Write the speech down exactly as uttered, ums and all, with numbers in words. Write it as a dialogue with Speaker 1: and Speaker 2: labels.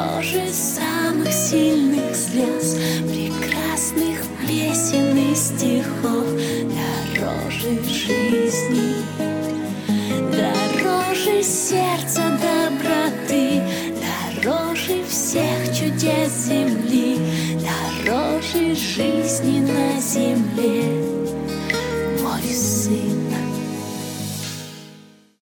Speaker 1: дороже самых сильных слез, прекрасных песен и стихов, дороже жизни, дороже сердца доброты, дороже всех чудес земли, дороже жизни